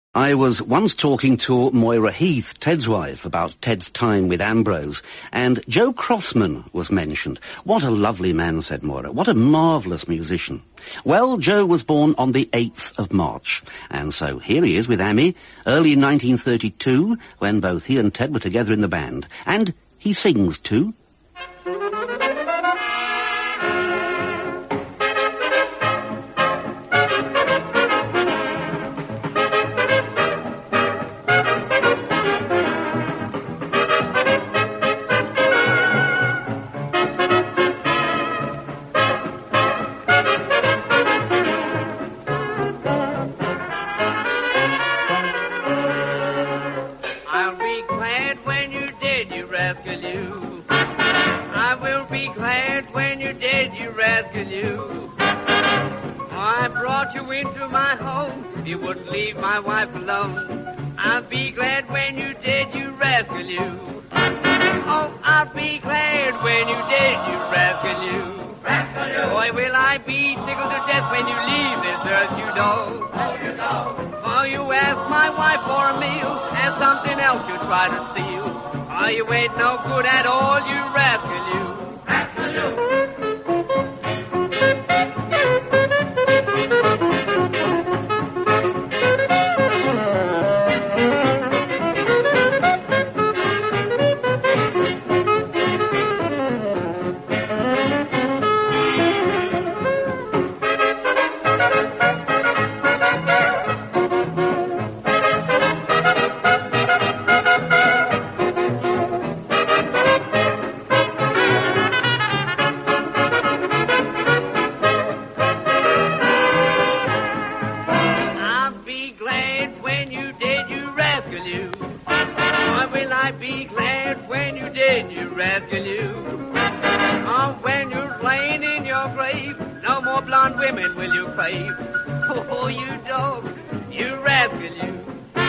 I was once talking to Moira Heath, Ted's wife, about Ted's time with Ambrose, and Joe Crossman was mentioned. What a lovely man, said Moira. What a marvellous musician. Well, Joe was born on the 8th of March, and so here he is with Amy, early in 1932, when both he and Ted were together in the band. And he sings too. You wouldn't leave my wife alone. I'll be glad when you did, you rascal you. Oh, I'll be glad when you did, you rascal you. Rascal you. Boy, will I be tickled to death when you leave this earth, you know. Oh, you know. Oh, you ask my wife for a meal and something else you try to steal. Oh, you ain't no good at all, you rascal you. Rascal you. Women will you crave? Oh, you dog, you rascal, you.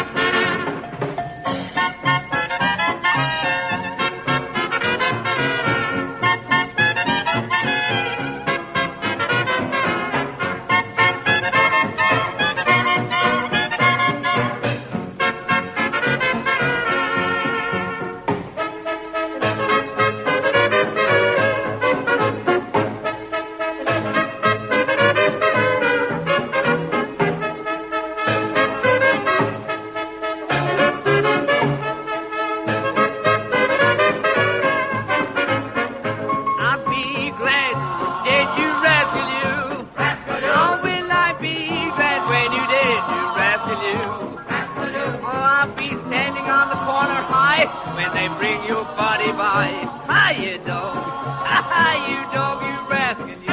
When they bring your body by, hi, you dog, hi, you dog, you rascal, you.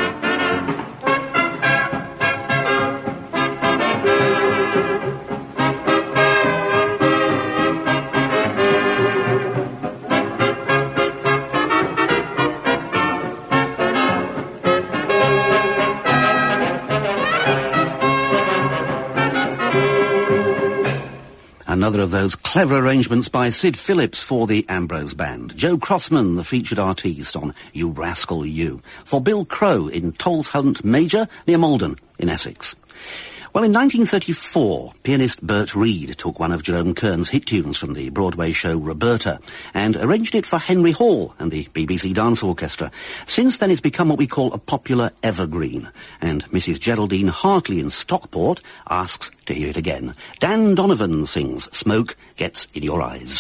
Another of those clever arrangements by Sid Phillips for the Ambrose Band. Joe Crossman, the featured artiste on You Rascal You, for Bill Crow in Tolls Hunt Major near Malden in Essex. Well, in 1934, pianist Bert Reed took one of Jerome Kern's hit tunes from the Broadway show Roberta and arranged it for Henry Hall and the BBC Dance Orchestra. Since then, it's become what we call a popular evergreen, and Mrs. Geraldine Hartley in Stockport asks to hear it again. Dan Donovan sings Smoke Gets in Your Eyes.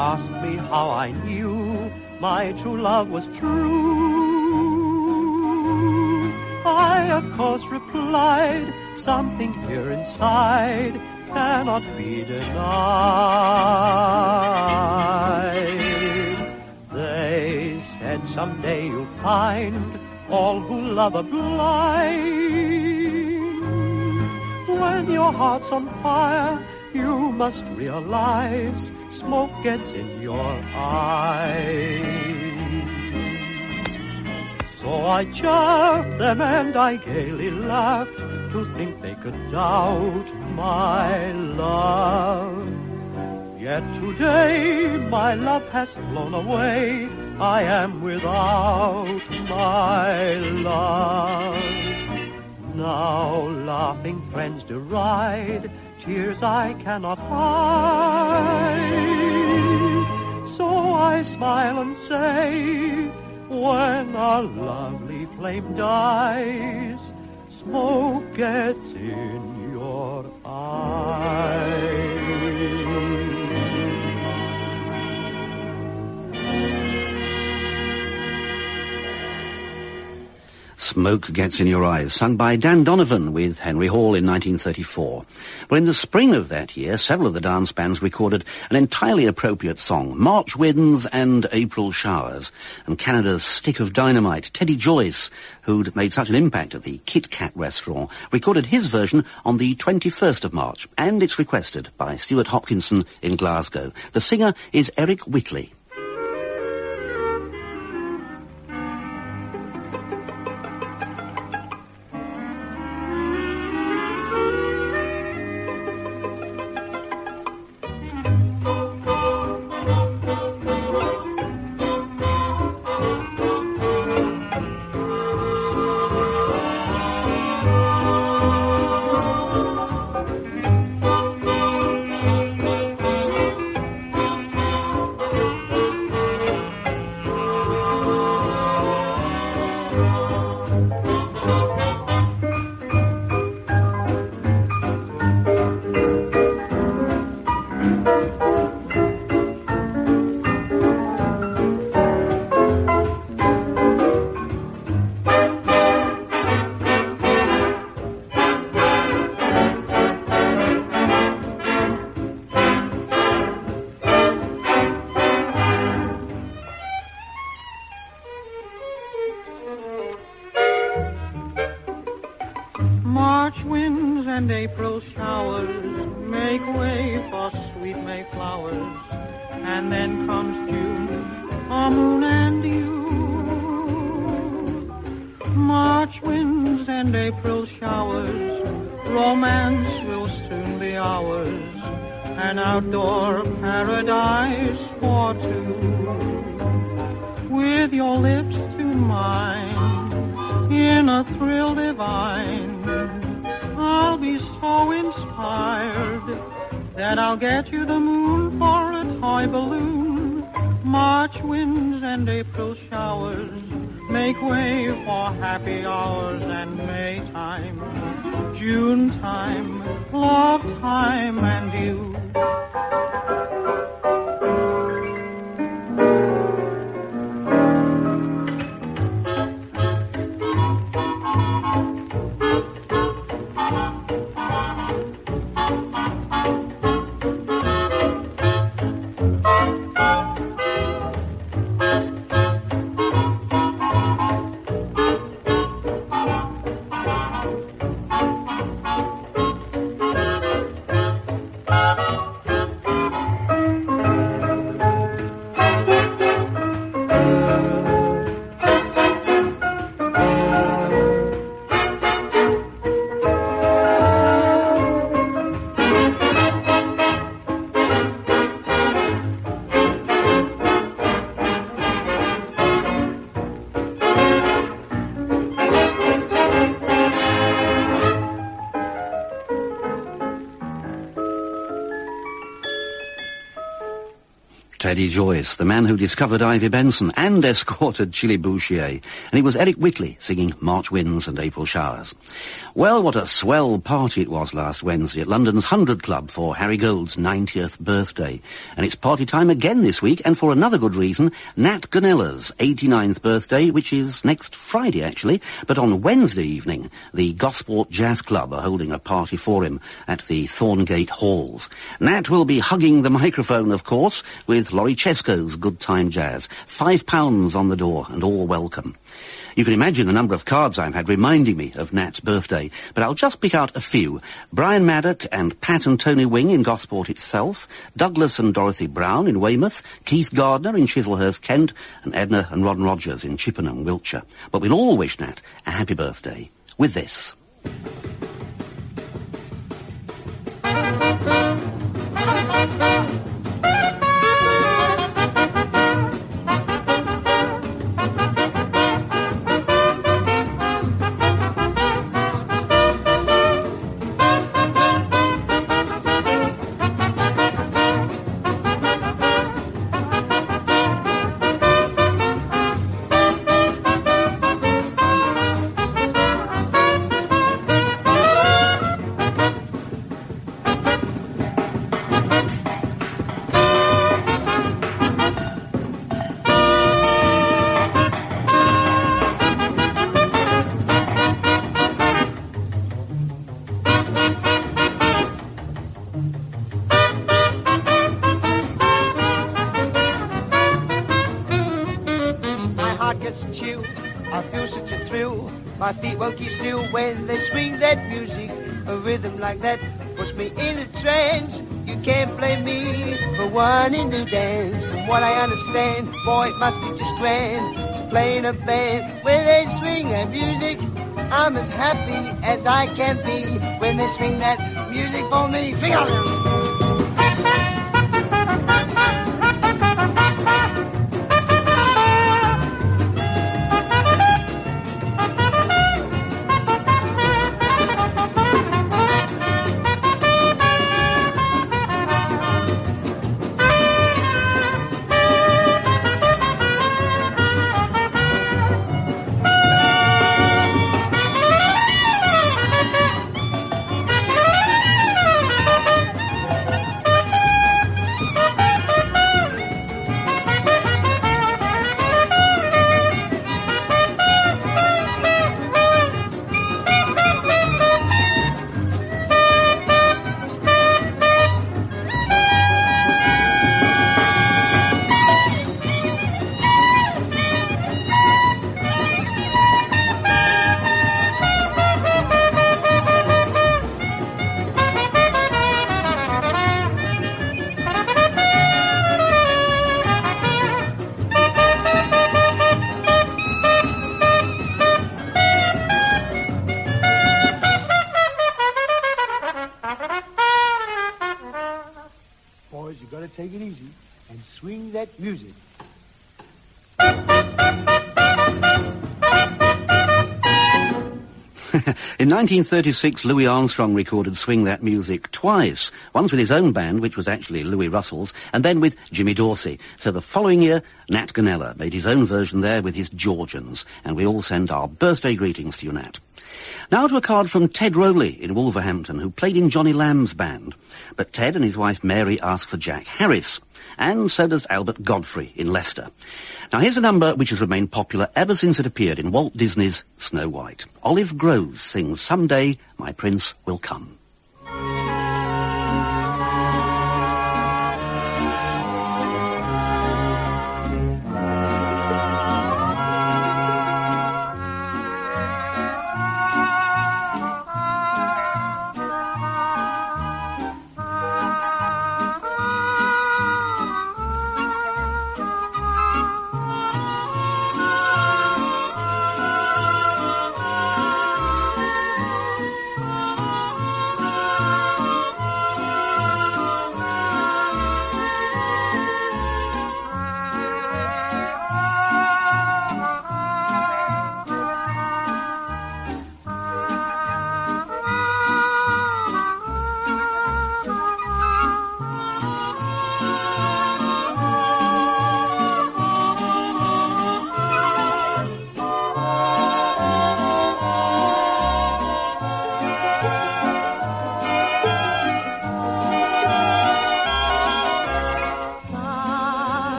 asked me how I knew my true love was true, I of course replied, something here inside cannot be denied. They said someday you'll find all who love are blind. When your heart's on fire, you must realize smoke gets in your eyes. So I chaffed them and I gaily laughed to think they could doubt my love. Yet today my love has flown away. I am without my love. Now laughing friends deride tears I cannot hide. So I smile and say, when our lovely flame dies, smoke gets in your eyes. Smoke Gets in Your Eyes, sung by Dan Donovan with Henry Hall in 1934. Well, in the spring of that year, several of the dance bands recorded an entirely appropriate song, March Winds and April Showers. And Canada's Stick of Dynamite, Teddy Joyce, who'd made such an impact at the Kit Kat restaurant, recorded his version on the 21st of March, and it's requested by Stuart Hopkinson in Glasgow. The singer is Eric Whitley. March winds and April showers make way for sweet May flowers, and then comes June, a moon and dew. March winds and April showers, romance will soon be ours, an outdoor paradise for two. With your lips to mine, in a thrill divine, I'll be so inspired that I'll get you the moon for a toy balloon. March winds and April showers make way for happy hours, and May time, June time, love time, and you. Teddy Joyce, the man who discovered Ivy Benson and escorted Chili Bouchier. And it was Eric Whitley singing March Winds and April Showers. Well, what a swell party it was last Wednesday at London's 100 Club for Harry Gould's 90th birthday. And it's party time again this week, and for another good reason, Nat Ganella's 89th birthday, which is next Friday actually, but on Wednesday evening, the Gosport Jazz Club are holding a party for him at the Thorngate Halls. Nat will be hugging the microphone, of course, with Laurie Chesko's Good Time Jazz. £5 on the door and all welcome. You can imagine the number of cards I've had reminding me of Nat's birthday, but I'll just pick out a few. Brian Maddock and Pat and Tony Wing in Gosport itself, Douglas and Dorothy Brown in Weymouth, Keith Gardner in Chislehurst, Kent, and Edna and Ron Rogers in Chippenham, Wiltshire. But we'll all wish Nat a happy birthday with this. My feet won't keep still when they swing that music. A rhythm like that puts me in a trance. You can't blame me for wanting to dance. From what I understand, boy, it must be just grand. Playing a band when they swing that music. I'm as happy as I can be when they swing that music for me. Swing on! Take it easy and swing that music. In 1936, Louis Armstrong recorded Swing That Music twice. Once with his own band, which was actually Louis Russell's, and then with Jimmy Dorsey. So the following year, Nat Ganella made his own version there with his Georgians. And we all send our birthday greetings to you, Nat. Now to a card from Ted Rowley in Wolverhampton, who played in Johnny Lamb's band. But Ted and his wife Mary ask for Jack Harris. And so does Albert Godfrey in Leicester. Now here's a number which has remained popular ever since it appeared in Walt Disney's Snow White. Olive Groves sings Someday My Prince Will Come.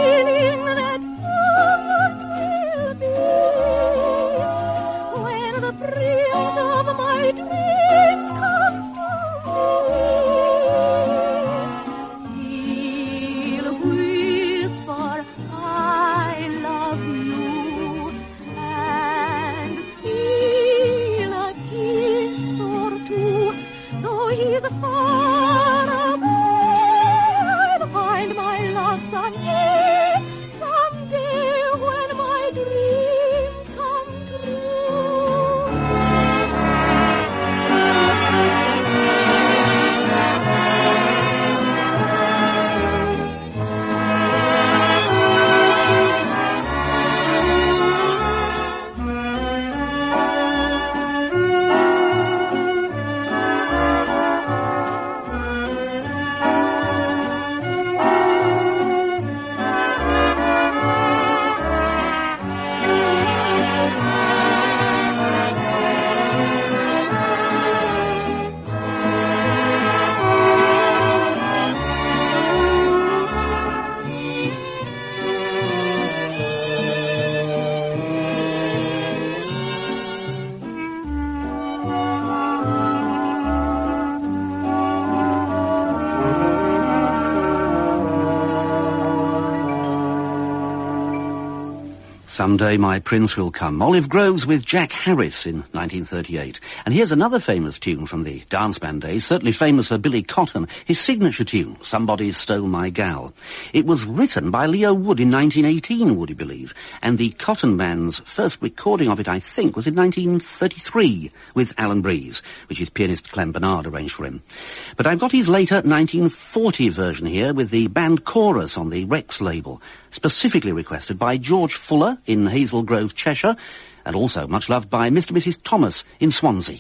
feeling that comfort will be when the prince of my dreams comes to me. He'll whisper, I love you, and steal a kiss or two, though he's far away. I'll find my love someday, someday when my dreams come true. Someday My Prince Will Come. Olive Groves with Jack Harris in 1938. And here's another famous tune from the dance band days, certainly famous for Billy Cotton, his signature tune, Somebody Stole My Gal. It was written by Leo Wood in 1918, would you believe? And the Cotton Band's first recording of it, I think, was in 1933 with Alan Breeze, which his pianist Clem Bernard arranged for him. But I've got his later 1940 version here with the band chorus on the Rex label, specifically requested by George Fuller in Hazel Grove, Cheshire, and also much loved by Mr. and Mrs. Thomas in Swansea.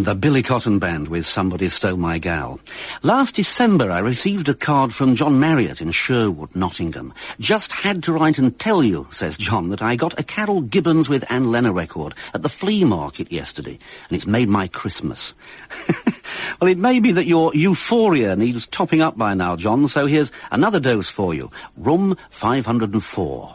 The Billy Cotton Band with Somebody Stole My Gal. Last December I received a card from John Marriott in Sherwood, Nottingham. Just had to write and tell you, says John, that I got a Carol Gibbons with Ann Lenner record at the flea market yesterday, and it's made my Christmas. Well, it may be that your euphoria needs topping up by now, John, so here's another dose for you. Room 504.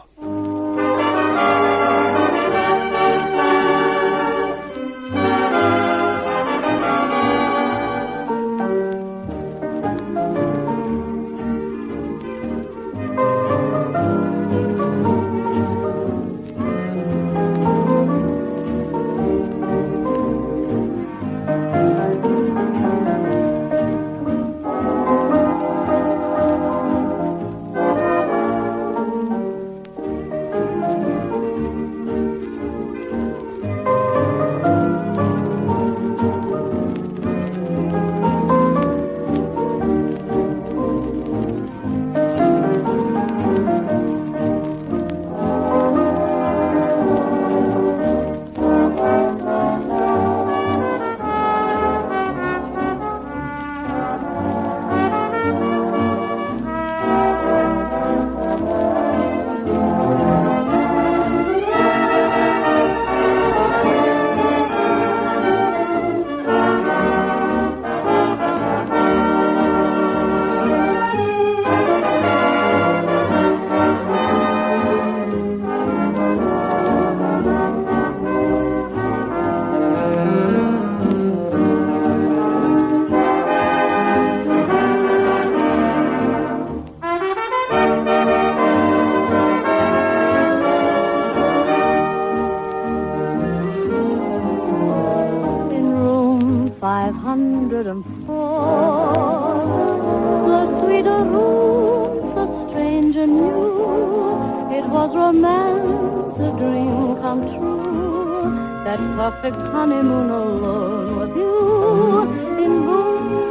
Perfect honeymoon alone with you in room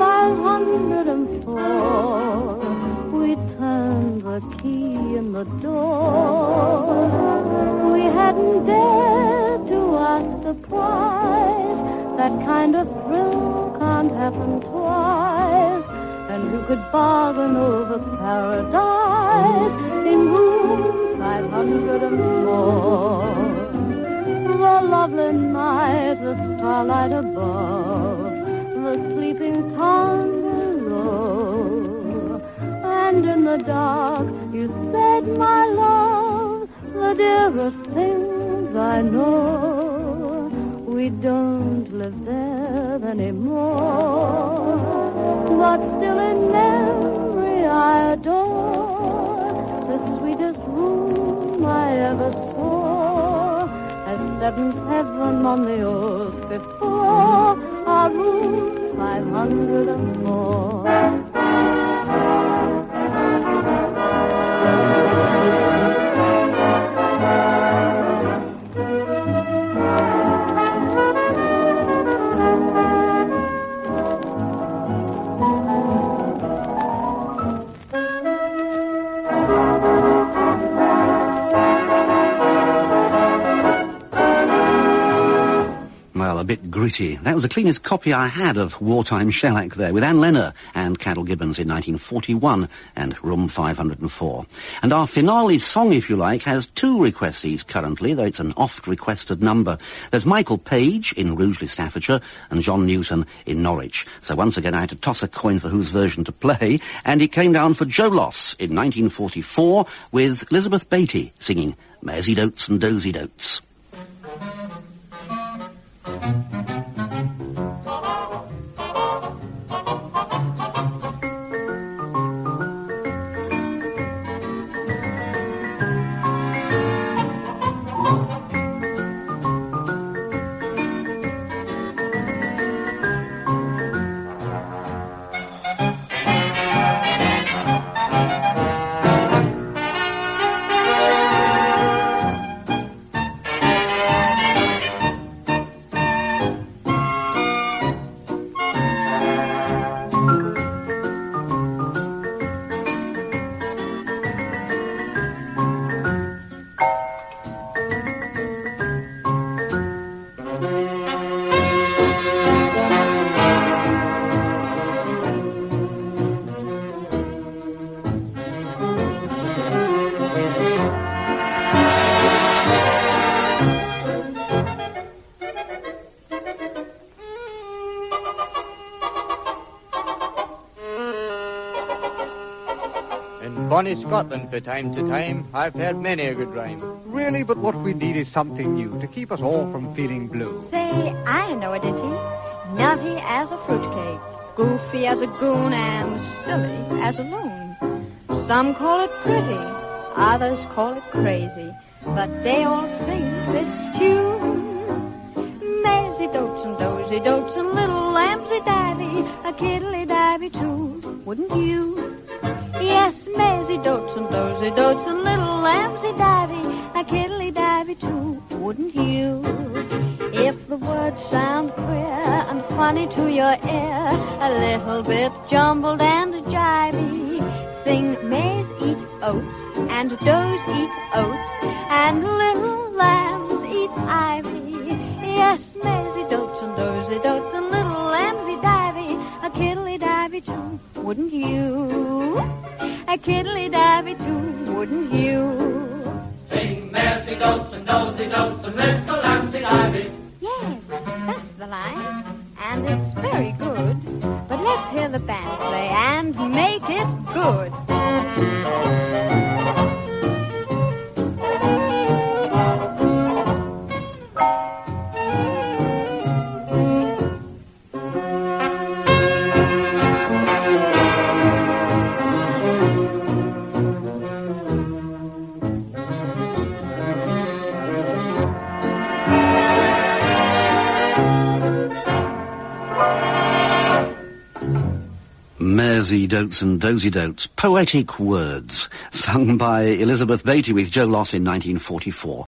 504. We turned the key in the door. We hadn't dared to ask the price. That kind of thrill can't happen twice. And who could bargain over paradise in room 504? The lovely night, the starlight above, the sleeping town below. And in the dark, you said, my love, the dearest things I know. We don't live there anymore, but still in memory I adore the sweetest room I ever saw. Seventh heaven on the earth before our room 504. A bit gritty. That was the cleanest copy I had of Wartime Shellac there, with Ann Lenner and Carol Gibbons in 1941 and Room 504. And our finale song, if you like, has two requestees currently, though it's an oft-requested number. There's Michael Page in Rugeley, Staffordshire, and John Newton in Norwich. So once again I had to toss a coin for whose version to play, and it came down for Joe Loss in 1944 with Elizabeth Beatty singing Maisie Dotes and Dozy Dotes. In bonny Scotland, for time to time, I've heard many a good rhyme. Really, but what we need is something new to keep us all from feeling blue. Say, I know a ditty. Nutty as a fruitcake, goofy as a goon, and silly as a loon. Some call it pretty, others call it crazy, but they all sing this tune. Maisie dotes and dozy dotes and little lambsy-davy, a kiddly-davy too, wouldn't you? Yes, Maisie dotes and dozy dotes and little lambsy-davy, a kiddly-davy too, wouldn't you? If the words sound queer and funny to your ear, a little bit jumbled and jivey, sing maize eat oats and does eat oats and little lambs eat ivy. Yes, Maisie dotes and dozy dotes and little lambsy divey, a kiddly davy too, wouldn't you? A kiddly davy too, wouldn't you? Sing Maisie dotes and dozy dotes and little lambsy divey. Yes, that's the line, and it's very good. But let's hear the band play and make it good. Maisie Dotes and Dozy Dotes, poetic words, sung by Elizabeth Beatty with Joe Loss in 1944.